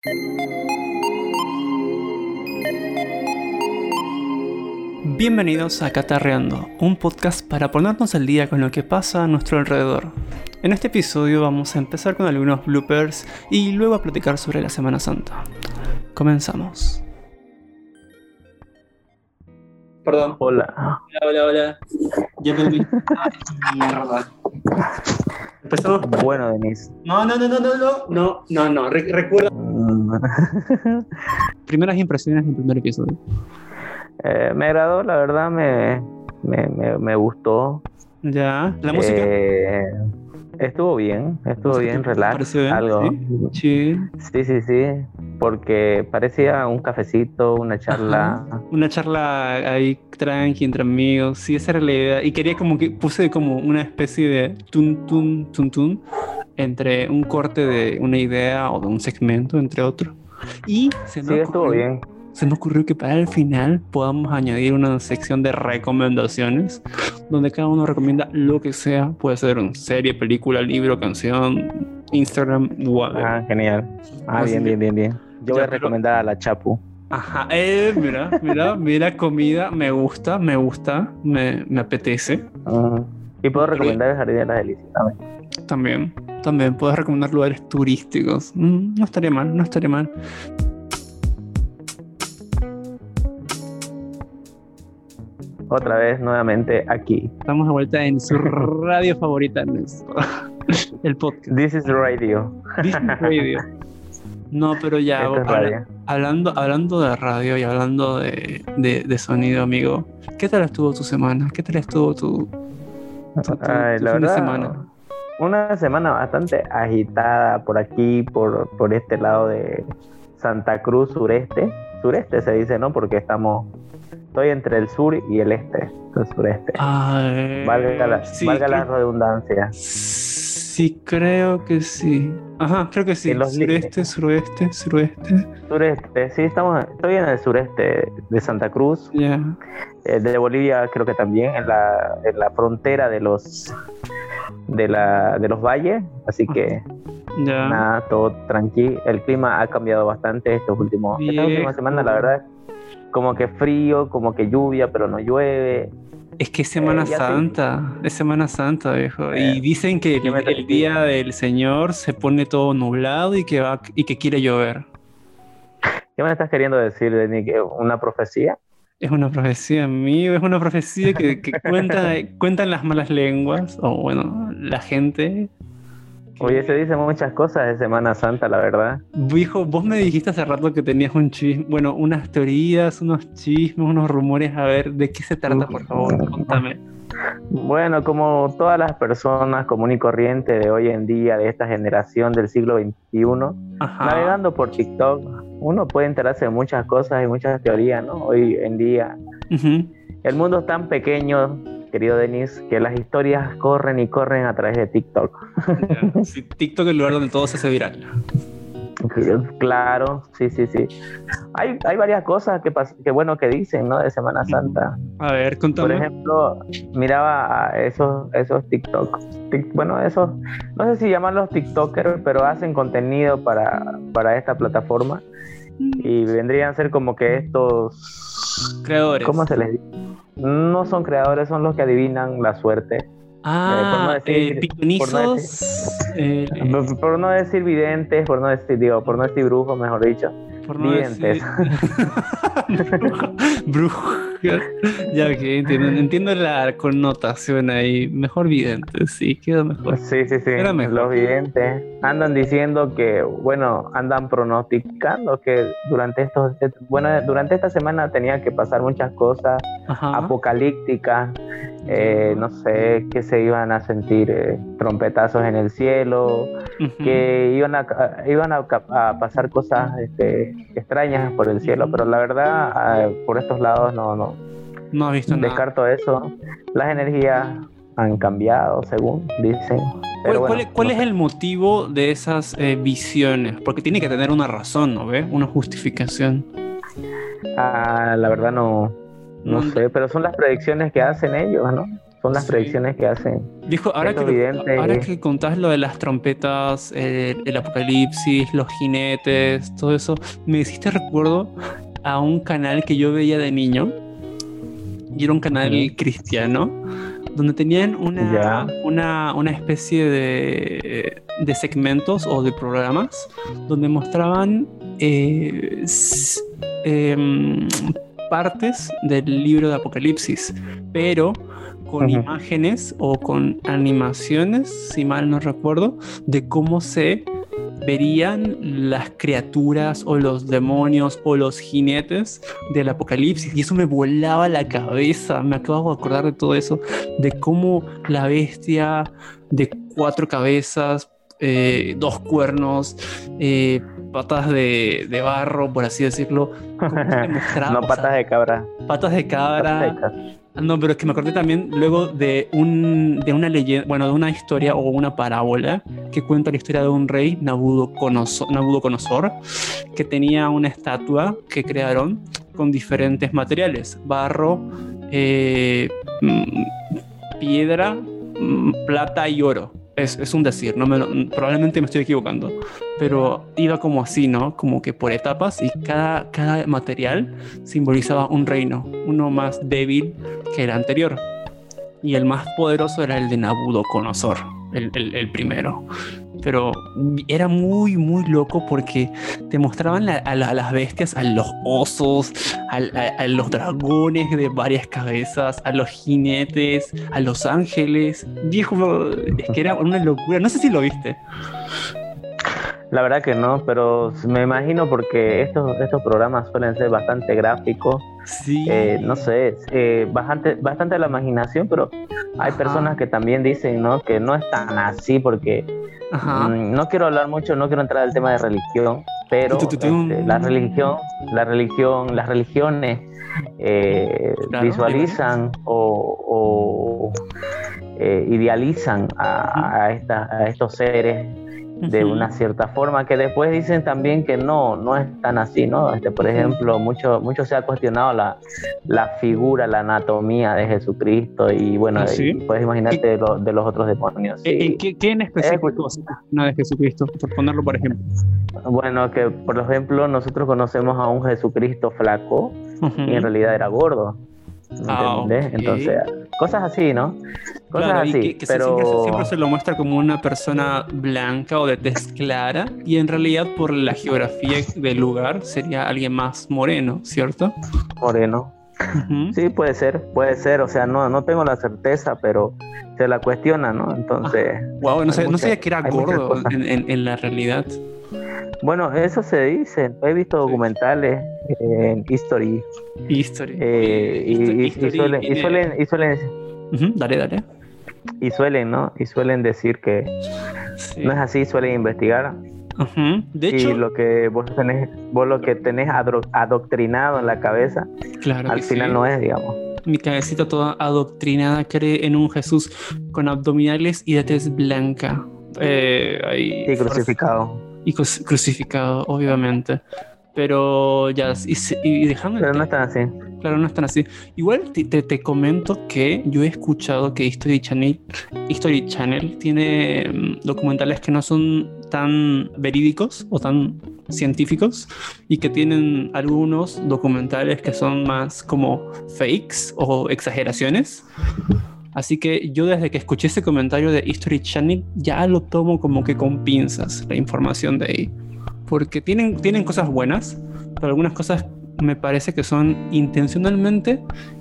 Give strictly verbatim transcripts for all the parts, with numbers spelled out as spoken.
Bienvenidos a Catarreando, un podcast para ponernos al día con lo que pasa a nuestro alrededor. En este episodio vamos a empezar con algunos bloopers y luego a platicar sobre la Semana Santa. Comenzamos. Perdón. Hola. Hola, hola, hola. Ya perdí. Mierda. Empezamos. Bueno, Denise. No, no, no, no, no, no, no, no, no. Re- recuerda. Primeras impresiones del primer episodio. Eh, me agradó, la verdad, me, me, me, me gustó. Ya. La música. Eh, estuvo bien, estuvo ¿Música bien, te relax, pareció bien? algo. Sí. Sí, sí, sí, porque parecía un cafecito, una charla. Ajá. Una charla ahí tranqui entre amigos. Sí, esa era la idea. Y quería como que puse como una especie de tun tun tun tun entre un corte de una idea o de un segmento entre otros. Y se me Sí, estuvo ocurrió, bien. se me ocurrió que para el final podamos añadir una sección de recomendaciones donde cada uno recomienda lo que sea. Puede ser una serie, película, libro, canción, Instagram, whatever. Ah, genial. Ah, Así bien, que- bien, bien, bien. Yo Ya, voy a pero- recomendar a la Chapu. Ajá, eh, mira, mira, mira, comida, me gusta, me gusta, me, me apetece. Mm. Y puedo Pero- recomendar el Jardín de las Delicias también. También, también puedes recomendar lugares turísticos. Mm, no estaría mal, no estaría mal. Otra vez, nuevamente, aquí. Estamos de vuelta en su radio favorita, nuestro- el podcast. This is radio. Disney Radio. No, pero ya, Esto es habla- radio. hablando, hablando de radio y hablando de, de, de sonido, amigo, ¿qué tal estuvo tu semana? ¿Qué tal estuvo tu, tu, tu- Ay, tu la fin de verdad, semana? una semana bastante agitada por aquí, por, por este lado de Santa Cruz sureste. Sureste se dice, ¿no? Porque estamos, estoy entre el sur y el este, el sureste. Ay, Valga la, sí, valga la creo- redundancia. Sí, creo que sí. Ajá, creo que sí. En los li- Sureste, suroeste, suroeste. Sureste, sí, estamos, estoy en el sureste de Santa Cruz, Ya. eh, de Bolivia creo que también, en la, en la frontera de los de la de los valles, así que Ya. nada, todo tranquilo. El clima ha cambiado bastante estos últimos, esta última Viejo. semana, la verdad, como que frío, como que lluvia, pero no llueve. Es que es Semana Eh, ya te- Santa, es Semana Santa, viejo. Eh, y dicen que ¿qué me el, el día del Señor se pone todo nublado y que va y que quiere llover. ¿Qué me estás queriendo decir, Denny? ¿Que una profecía? Es una profecía, amigo, es una profecía que, que cuenta, cuentan las malas lenguas, o bueno, la gente. Oye, se dicen muchas cosas de Semana Santa, la verdad. Viejo, vos me dijiste hace rato que tenías un chisme, bueno, unas teorías, unos chismes, unos rumores. A ver, ¿de qué se trata, por favor? Contame. Bueno, como todas las personas común y corriente de hoy en día, de esta generación del siglo veintiuno, Ajá. navegando por TikTok, uno puede enterarse de muchas cosas y muchas teorías, ¿no? Hoy en día, Ujú. el mundo es tan pequeño, querido Denis, que las historias corren y corren a través de TikTok. Ya. Sí, TikTok es el lugar donde todo se hace viral. Claro, sí, sí, sí. Hay, hay varias cosas que, pas- que bueno que dicen, ¿no? De Semana Santa. A ver, Por contame. ejemplo, miraba a esos, esos TikTok. Tic- bueno, esos, no sé si llamarlos TikTokers, pero hacen contenido para, para esta plataforma. Y vendrían a ser como que estos... Creadores. ¿Cómo se les dice? No son creadores, son los que adivinan la suerte. Ah, por no decir- eh, pitonizos. eh, eh, Por, por no decir videntes, por no decir, digo, por no decir brujos, mejor dicho. por no videntes. decir- Bruja. Ya, ok, entiendo, entiendo la connotación ahí. Mejor vidente, sí, queda mejor. Sí, sí, sí. Era mejor. Los videntes andan diciendo que, bueno, andan pronosticando que durante estos, bueno, durante esta semana tenía que pasar muchas cosas Ajá. apocalípticas. Eh, no sé, que se iban a sentir eh, trompetazos en el cielo, Ujú. que iban a, a- iban a, ca- a pasar cosas este, extrañas por el cielo, pero la verdad, ah, por estos lados no, no No has visto nada. descarto eso. Las energías han cambiado, según dicen. Pero ¿Cuál, bueno, cuál es- cuál no es sé. el motivo de esas eh, visiones? Porque tiene que tener una razón, ¿no ve? Una justificación. Ah, la verdad no, no No- sé, pero son las predicciones que hacen ellos, ¿no? Son son las Sí. predicciones que hacen. Dijo, ahora que, Estos lo- videntes. ahora que contás lo de las trompetas, eh, el apocalipsis, los jinetes, todo eso, me hiciste recuerdo a un canal que yo veía de niño, y era un canal Ujú. cristiano, donde tenían una, Ya. una, una especie de, de segmentos o de programas donde mostraban eh, s- em, partes del libro de Apocalipsis, pero con Ujú. imágenes o con animaciones, si mal no recuerdo, de cómo se verían las criaturas o los demonios o los jinetes del apocalipsis, y eso me volaba la cabeza. Me acabo de acordar de todo eso, de cómo la bestia de cuatro cabezas, eh, dos cuernos, eh, patas de, de barro, por así decirlo, cómo se mostraba, No o patas sea, de cabra. patas de Patas de cabra. cabra. No, pero es que me acordé también luego de, un, de una leyenda, bueno, de una historia o una parábola que cuenta la historia de un rey, Nabucodonosor, Nabucodonosor, que tenía una estatua que crearon con diferentes materiales: barro, eh, mm, piedra, mm, plata y oro. Es, es un decir, no me lo- probablemente me estoy equivocando, pero iba como así, ¿no? Como que por etapas, y cada, cada material simbolizaba un reino, uno más débil que el anterior, y el más poderoso era el de Nabucodonosor, el, el, el primero. Pero era muy, muy loco porque te mostraban la, a, la, a las bestias, a los osos, a, a, a los dragones de varias cabezas, a los jinetes, a los ángeles. Viejo, es que era una locura. No sé si lo viste. La verdad que no, pero me imagino porque estos, estos programas suelen ser bastante gráficos. Sí. Eh, no sé, eh, bastante, bastante a la imaginación, pero hay Ajá. personas que también dicen, ¿no?, que no es tan así porque Ajá. mm, no quiero hablar mucho, no quiero entrar al tema de religión, pero Tu, tu, tu, este, la religión, la religión, las religiones eh, Claro, visualizan o, o, eh, idealizan a, a, esta, a estos seres de Ujú. una cierta forma, que después dicen también que no, no es tan así, ¿no? Este, por ejemplo, mucho, mucho se ha cuestionado la, la figura, la anatomía de Jesucristo, y bueno, ¿Ah, sí? y puedes imaginarte de, lo, de los otros demonios. ¿En Sí. qué, qué en específico Es, una de Jesucristo? Por ponerlo por ejemplo. bueno, que por ejemplo nosotros conocemos a un Jesucristo flaco Uh-huh. y en realidad era gordo, Ah, ¿entendés? ok. Entonces, cosas así, ¿no? Cosas Claro, y así, que, que se- pero siempre, se- siempre se lo muestra como una persona blanca o de tez clara, y en realidad por la geografía del lugar sería alguien más moreno, ¿cierto? moreno. Ujú. Sí, puede ser, puede ser, o sea, no, no tengo la certeza, pero se la cuestiona, ¿no? Entonces, Wow, no, hay sé, no muchas, sabía que era hay muchas gordo cosas. en, en- en la realidad. Bueno, eso se dice, he visto Sí. documentales en History, History. eh, Oye, y, Histo- y- y History suelen, y tiene... suelen, y suelen, Ujú, dale, dale. y suelen, ¿no? Y suelen decir que Sí. no es así, suelen investigar. Ujú. De Y hecho, lo que vos tenés, vos lo que tenés adro- adoctrinado en la cabeza, claro al que final sí. no es, digamos. Mi cabecita toda adoctrinada cree en un Jesús con abdominales y de tez blanca. Eh, ahí Sí, fuerza- crucificado. y cru- crucificado, obviamente. Pero ya, y, se- y dejando el Pero no tema, es tan así. claro, no están así. Igual te, te, te comento que yo he escuchado que History Channel, History Channel tiene mm, documentales que no son tan verídicos o tan científicos, y que tienen algunos documentales que son más como fakes o exageraciones. Así que yo, desde que escuché ese comentario de History Channel, ya lo tomo como que con pinzas la información de ahí. Porque tienen, tienen cosas buenas, pero algunas cosas me parece que son intencionalmente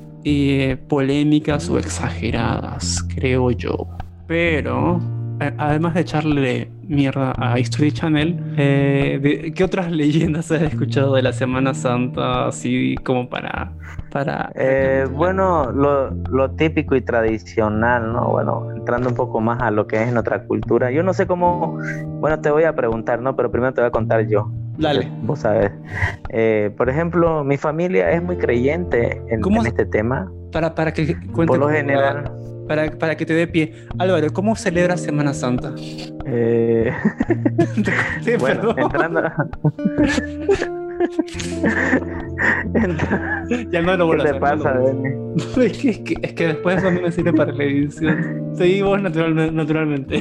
eh, polémicas o exageradas, creo yo. Pero, eh, además de echarle mierda a History Channel, eh, de- ¿qué otras leyendas has escuchado de la Semana Santa, así como para... para Eh, recapitular? bueno, lo, lo típico y tradicional, ¿no? Bueno, entrando un poco más a lo que es nuestra cultura. Yo no sé cómo, bueno, te voy a preguntar, ¿no? Pero primero te voy a contar yo. Dale. Vos sabés. Eh, por ejemplo, mi familia es muy creyente en, ¿Cómo en se- este tema. Para, para que cuente Por lo cómo va, general, para, para que te dé pie. Álvaro, ¿cómo celebras Semana Santa? eh, Te corté, bueno, perdón. entrando, Entonces, Ya no lo vuelvo ¿qué a te hacer. pasa, no lo- Denny? Es que, es que, es que después eso no me sirve para la edición. Seguí vos natural- naturalmente.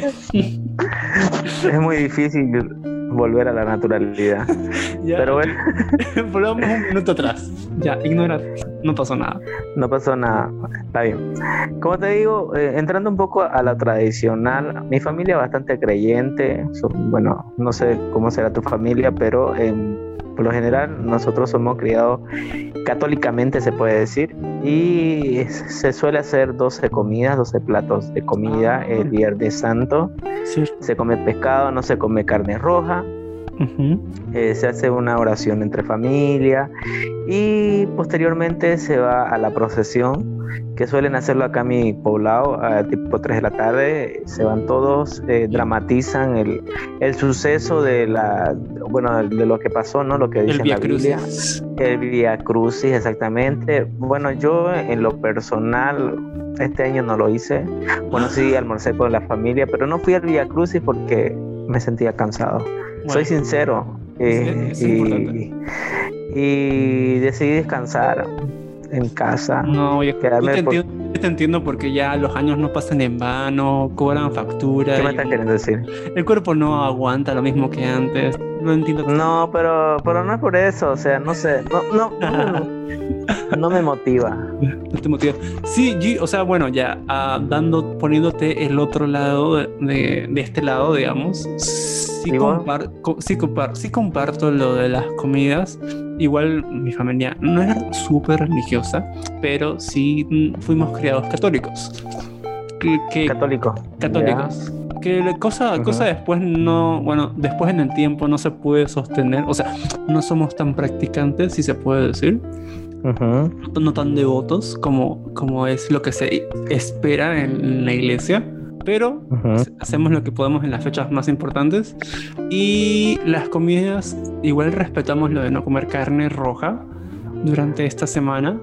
Es muy difícil volver a la naturalidad. Ya, Pero bueno, volvamos un minuto atrás. Ya, ignora. No pasó nada. no pasó nada. Está bien. Como te digo, eh, entrando un poco a la tradicional, mi familia es bastante creyente. So- bueno, no sé cómo será tu familia, pero em, por lo general nosotros somos criados católicamente, se puede decir. Y se suele hacer doce comidas, doce platos de comida Ah. el Viernes Santo. Cierto. Se come pescado, no se come carne roja. Ujú. Eh, se hace una oración entre familia y posteriormente se va a la procesión, que suelen hacerlo acá en mi poblado a tipo tres de la tarde. Se van todos, eh, dramatizan el, el suceso de la, bueno, de lo que pasó, ¿no? Lo que dice El en la Vía Biblia. Crucis. El Vía Crucis, exactamente. Bueno, yo en lo personal este año no lo hice. Bueno, sí almorcé con la familia, pero no fui al Vía Crucis porque me sentía cansado. Bueno, Soy sincero. eh, es- es importante. y, y decidí descansar en casa, No, yo, yo quedarme te por... entiendo, yo te entiendo porque ya los años no pasan en vano, cobran factura ¿Qué me y estás queriendo decir? el cuerpo no aguanta lo mismo que antes. Lo entiendo. No, pero, pero no es por eso, o sea, no sé, no, no, no, no me motiva. No te motiva. Sí, G, o sea, bueno, ya ah, dando, poniéndote el otro lado de, de, de este lado, digamos, sí, ¿Y vos? compar- co- sí, compar- sí comparto lo de las comidas. Igual mi familia no era súper religiosa, pero sí mm, fuimos criados católicos. Que, que- Católico. católicos. Que la cosa, Ujú. cosa después no, bueno, después en el tiempo no se puede sostener, o sea, no somos tan practicantes, si se puede decir, Ya. Ujú. no, no tan devotos como, como es lo que se espera en la iglesia, pero Ujú. hace- hacemos lo que podemos en las fechas más importantes y las comidas, igual respetamos lo de no comer carne roja durante esta semana.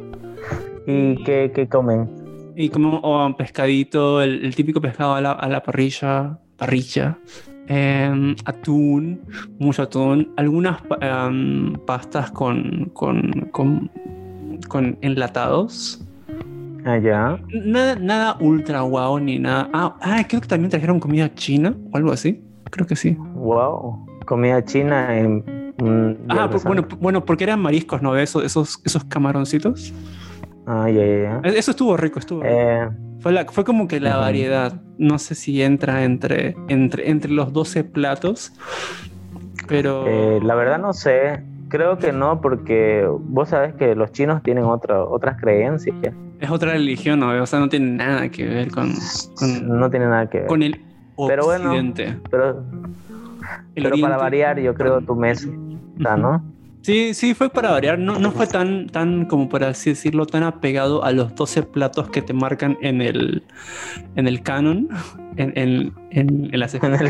¿Y qué, qué comen? Y como o pescadito, el, el típico pescado a la, a la parrilla, parrilla, em, atún, mucho atún, algunas pa- em, pastas con, con, con, con enlatados. Allá. Nada, nada ultra guau ni nada. Ah, ah, creo que también trajeron comida china o algo así. Creo que sí. Wow. Comida china en... mm, Ah, Viernes por- bueno, Santo. bueno, porque eran mariscos, ¿no? Esos, esos, esos camaroncitos. Ah, ya, ya, ya. Eso estuvo rico, estuvo rico. Eh, Fue, la- fue como que la Ujú. variedad. No sé si entra entre, entre, entre los doce platos, pero eh, la verdad no sé. Creo que no, porque vos sabés que los chinos tienen otra, otras creencias. es otra religión, ¿no? O sea, no tiene nada que ver con, con, No tiene nada que ver. con el Pero bueno, occidente. Pero, El pero para oriente. variar, yo creo Perdón. tu mesa, ¿no? Sí, sí, fue para variar. No, no fue tan, tan, como por así decirlo, tan apegado a los doce platos que te marcan en el, en el canon, en, en, en, en las En el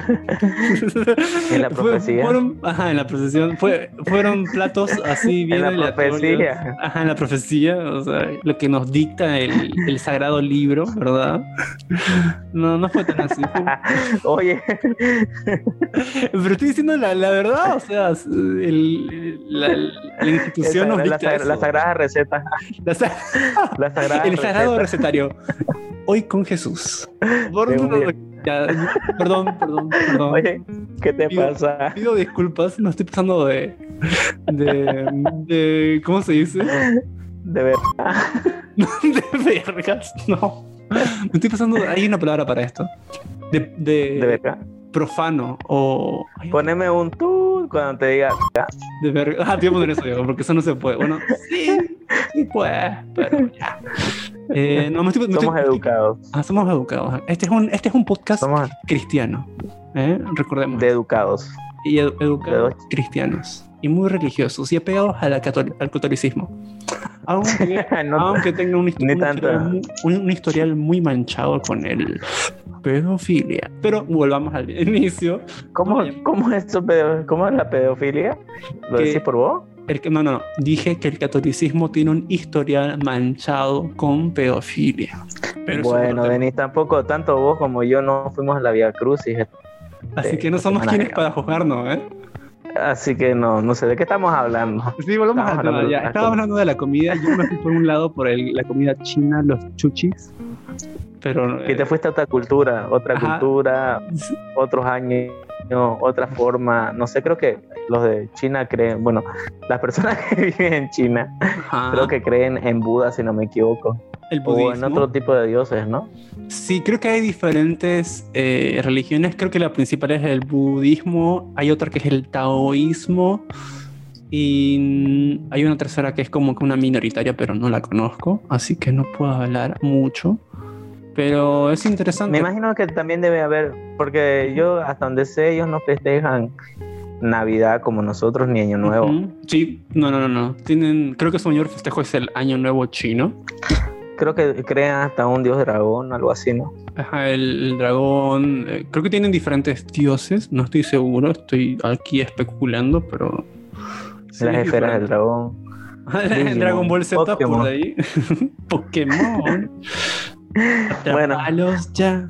En la Fue- profecía. fueron, ajá, en la procesión. Fue, fueron platos así bien En la aleatorios. profecía. Ajá, en la profecía, o sea, lo que nos dicta el, el sagrado libro, ¿verdad? No, no fue tan así. Fue- Oye, Pero estoy diciendo la, la verdad, o sea, el, la, la institución esa- nos la, dicta sagra- eso. la sagrada receta. La sa- La sagrada el sagrado receta. recetario. Hoy con Jesús. Por- De un día. ya, perdón, perdón, perdón. Oye, ¿qué te Pido- pasa? Pido disculpas, no estoy pasando de, de, de- ¿cómo se dice? De ver. De vergas, no. Me estoy pasando, hay una palabra para esto. De, de, De verga. profano o... ay, Poneme un tú cuando te diga. de verga. Ah, te voy a poner eso yo, porque eso no se puede. Bueno, sí, sí puede, pero ya. Eh, no, me estoy, me estoy- Somos me estoy- educados. Ah, somos educados. Este es un, este es un podcast Somos cristiano. ¿eh? Recordemos. de educados. Y edu- educados de- cristianos. Y muy religiosos. Y apegados a la catoli- al catolicismo. Aunque, No, aunque tenga un, hist- ni un tanto. historial muy, un, un historial muy manchado con el pedofilia. Pero volvamos al inicio. ¿Cómo, No, cómo es eso, pedo- cómo es la pedofilia? ¿Lo Que- decís por vos? el que- no, no, no. Dije que el catolicismo tiene un historial manchado con pedofilia. Pero eso es Bueno, otro tema. Denis, tampoco tanto vos como yo no fuimos a la Vía Crucis. Así este, que no somos esta quienes semana. para juzgarnos, ¿eh? Así que no, no sé de qué estamos hablando. Sí, volvamos al tema. Ya. Estábamos hablando de la comida. Yo me fui por un lado por el, la comida china, los chuchis. Pero, que te fuiste a otra cultura, otra Ajá. cultura, otros años, otra forma. No sé, creo que los de China creen, bueno, las personas que viven en China, Ajá. creo que creen en Buda, si no me equivoco. El budismo. O en otro tipo de dioses, ¿no? Sí, creo que hay diferentes eh, religiones. Creo que la principal es el budismo. Hay otra que es el taoísmo. Y hay una tercera que es como que una minoritaria, pero no la conozco. Así que no puedo hablar mucho. Pero es interesante. Me imagino que también debe haber, porque yo hasta donde sé, ellos no festejan Navidad como nosotros ni Año Nuevo. Uh-huh. Sí, no, no, no, no. Tienen, creo que su mayor festejo es el Año Nuevo chino. Creo que crean hasta un dios dragón, algo así, ¿no? Ajá, el, el dragón. Eh, creo que tienen diferentes dioses, no estoy seguro, estoy aquí especulando, pero. Sí, las esferas del dragón. El Dragon Ball Z Pokémon. por ahí. Pokémon. Bueno, Atrapalos ya.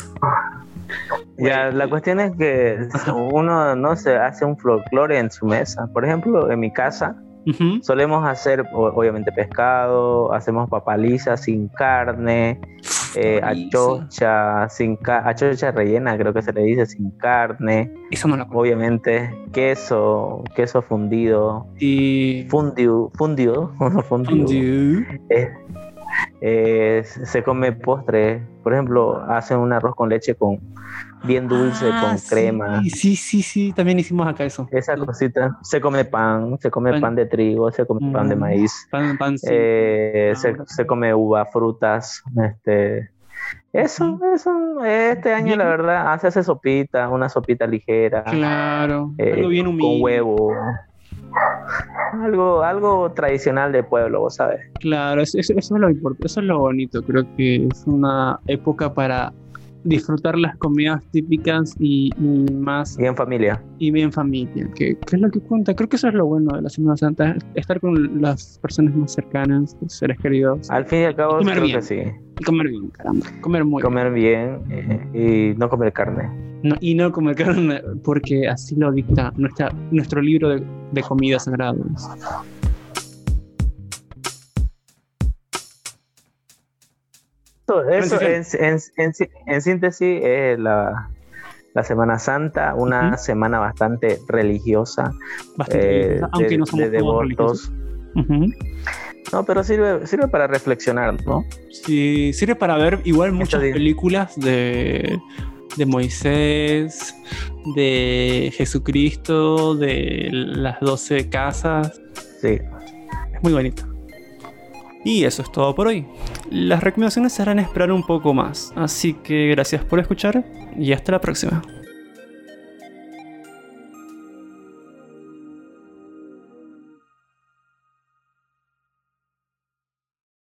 ya, la cuestión es que uno no se hace un folclore en su mesa. Por ejemplo, en mi casa Uh-huh. solemos hacer o- obviamente pescado, hacemos papaliza sin carne, eh, achocha sin ca- achocha rellena, creo que se le dice, sin carne, Eso no lo conozco. obviamente queso, queso fundido, Y. fundido, fundido, fundido. Fondue. Eh, eh, se come postre, por ejemplo, hacen un arroz con leche con bien dulce, Ah, con sí, crema. Sí, sí, sí, también hicimos acá eso. Esa cosita, se come pan, se come Pan. pan, de trigo, se come pan de Mm, maíz, Pan, pan, sí. eh, Ah, se, ahora sí. se come uva, frutas, este, eso, Ujú. eso, este año Bien. la verdad, hace esa sopita, una sopita ligera, Claro, eh, algo bien humilde. con huevo, algo, algo tradicional del pueblo, vos sabes. Claro, eso, eso, eso es lo importante, eso es lo bonito. Creo que es una época para disfrutar las comidas típicas y, y más Y en familia. y bien familia, que, que es lo que cuenta. Creo que eso es lo bueno de la Semana Santa, estar con las personas más cercanas, los seres queridos, Al fin y al cabo, Y comer creo bien. que sí. y comer bien, caramba, comer muy Comer bien eh, y no comer carne. bien. No, y no comer carne, porque así lo dicta nuestra, nuestro libro de, de comidas sagradas. Eso, eso en, Transición. en, en, sí- en síntesis es la, la Semana Santa, una Ujú. semana bastante religiosa, Bastante eh, religiosa, aunque de, no somos de todos religiosos. devotos. Ujú. No, pero sirve, sirve para reflexionar, ¿no? Sí, sirve para ver igual muchas día. películas de, de Moisés, de Jesucristo, de las doce casas. Sí. Es muy bonito. Y eso es todo por hoy. Las recomendaciones se harán esperar un poco más. Así que gracias por escuchar y hasta la próxima.